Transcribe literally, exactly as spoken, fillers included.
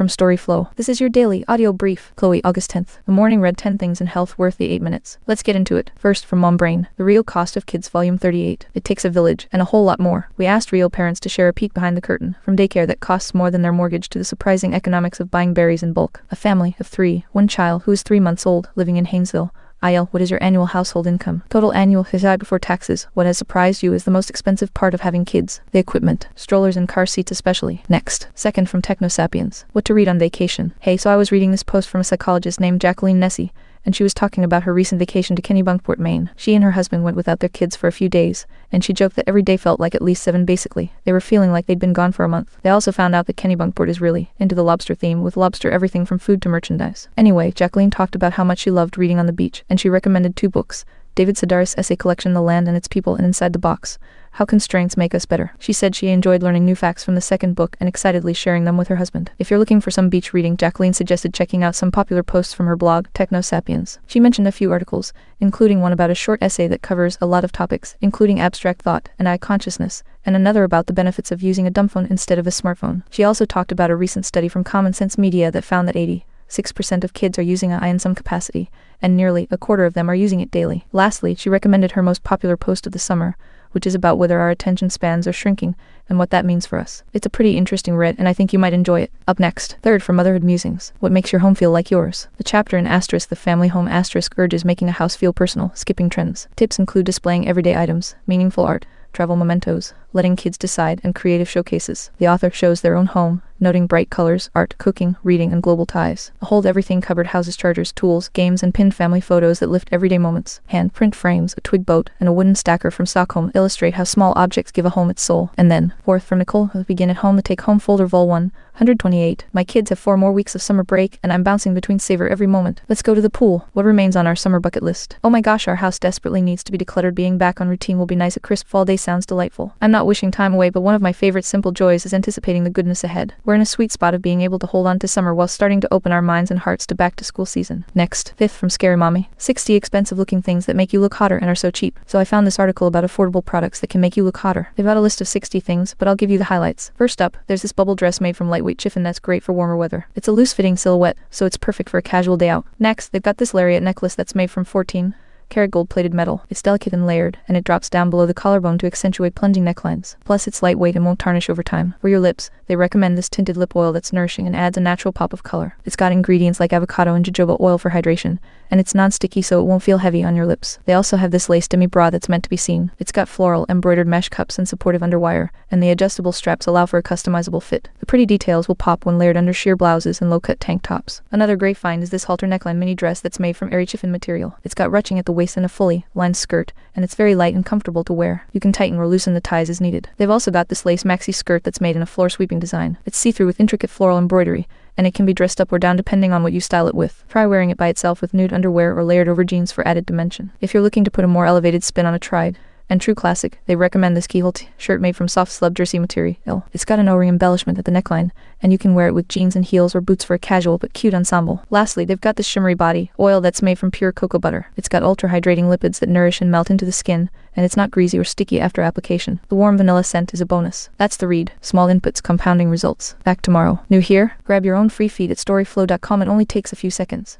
from Storyflow. This is your daily audio brief. Chloe, August tenth. The morning read ten things in health worth the eight minutes. Let's get into it. First, from Mom Brain, The Real Cost of Kids, Volume thirty-eight. It takes a village, and a whole lot more. We asked real parents to share a peek behind the curtain, from daycare that costs more than their mortgage to the surprising economics of buying berries in bulk. A family of three, one child who is three months old, living in Haynesville. I L, what is your annual household income? Total annual Hisab before taxes. What has surprised you is the most expensive part of having kids. The equipment. Strollers and car seats especially. Next. Second, from Technosapiens. What to read on vacation. Hey, so I was reading this post from a psychologist named Jacqueline Nessie, and she was talking about her recent vacation to Kennebunkport, Maine. She and her husband went without their kids for a few days, and she joked that every day felt like at least seven basically. They were feeling like they'd been gone for a month. They also found out that Kennebunkport is really into the lobster theme, with lobster everything from food to merchandise. Anyway, Jacqueline talked about how much she loved reading on the beach, and she recommended two books. David Sedaris' essay collection The Land and Its People and Inside the Box, How Constraints Make Us Better. She said she enjoyed learning new facts from the second book and excitedly sharing them with her husband. If you're looking for some beach reading, Jacqueline suggested checking out some popular posts from her blog, Technosapiens. She mentioned a few articles, including one about a short essay that covers a lot of topics, including abstract thought and eye consciousness, and another about the benefits of using a dumbphone instead of a smartphone. She also talked about a recent study from Common Sense Media that found that eighty-six percent of kids are using A I in some capacity, and nearly a quarter of them are using it daily. Lastly, she recommended her most popular post of the summer, which is about whether our attention spans are shrinking and what that means for us. It's a pretty interesting read, and I think you might enjoy it. Up next, third, from Motherhood Musings. What makes your home feel like yours? The chapter in Asterisk The Family Home Asterisk urges making a house feel personal, skipping trends. Tips include displaying everyday items, meaningful art, travel mementos, letting kids decide, and creative showcases. The author shows their own home, noting bright colors, art, cooking, reading, and global ties. A hold everything cupboard houses chargers, tools, games, and pinned family photos that lift everyday moments. Hand print frames, a twig boat, and a wooden stacker from Stockholm illustrate how small objects give a home its soul. And then, fourth, from Nicole, the Begin at Home, the Take Home folder, Vol one twenty-eight. My kids have four more weeks of summer break, and I'm bouncing between savor every moment. Let's go to the pool. What remains on our summer bucket list? Oh my gosh, our house desperately needs to be decluttered. Being back on routine will be nice. A crisp fall day sounds delightful. I'm not wishing time away, but one of my favorite simple joys is anticipating the goodness ahead. We're in a sweet spot of being able to hold on to summer while starting to open our minds and hearts to back to school season. Next, fifth, from Scary Mommy. sixty expensive looking things that make you look hotter and are so cheap. So I found this article about affordable products that can make you look hotter. They've got a list of sixty things, but I'll give you the highlights. First up, there's this bubble dress made from lightweight chiffon that's great for warmer weather. It's a loose-fitting silhouette, so it's perfect for a casual day out. Next, they've got this lariat necklace that's made from fourteen karat gold-plated metal. It's delicate and layered, and it drops down below the collarbone to accentuate plunging necklines. Plus, it's lightweight and won't tarnish over time. For your lips, they recommend this tinted lip oil that's nourishing and adds a natural pop of color. It's got ingredients like avocado and jojoba oil for hydration, and it's non-sticky so it won't feel heavy on your lips. They also have this lace demi-bra that's meant to be seen. It's got floral embroidered mesh cups and supportive underwire, and the adjustable straps allow for a customizable fit. The pretty details will pop when layered under sheer blouses and low-cut tank tops. Another great find is this halter neckline mini dress that's made from airy chiffon material. It's got ruching at the waist and a fully lined skirt, and it's very light and comfortable to wear. You can tighten or loosen the ties as needed. They've also got this lace maxi skirt that's made in a floor-sweeping design. It's see-through with intricate floral embroidery, and it can be dressed up or down depending on what you style it with. Try wearing it by itself with nude underwear or layered over jeans for added dimension. If you're looking to put a more elevated spin on a tried and true classic, they recommend this keyhole shirt made from soft slub jersey material. It's got an O-ring embellishment at the neckline, and you can wear it with jeans and heels or boots for a casual but cute ensemble. Lastly, they've got this shimmery body oil that's made from pure cocoa butter. It's got ultra-hydrating lipids that nourish and melt into the skin, and it's not greasy or sticky after application. The warm vanilla scent is a bonus. That's the read. Small inputs, compounding results. Back tomorrow. New here? Grab your own free feed at storyflow dot com. It only takes a few seconds.